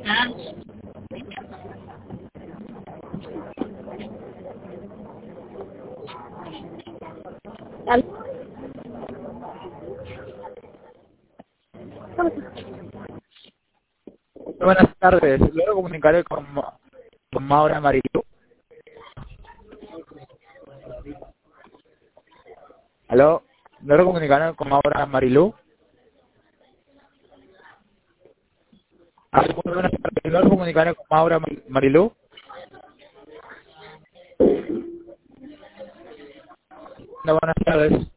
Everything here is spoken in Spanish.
Ah, Buenas tardes. Luego comunicaré con Maura Marilú. ¿Aló? Luego comunicaré con Maura Marilú. Muy buenas tardes. Luego comunicaré con Maura Marilú. Buenas tardes.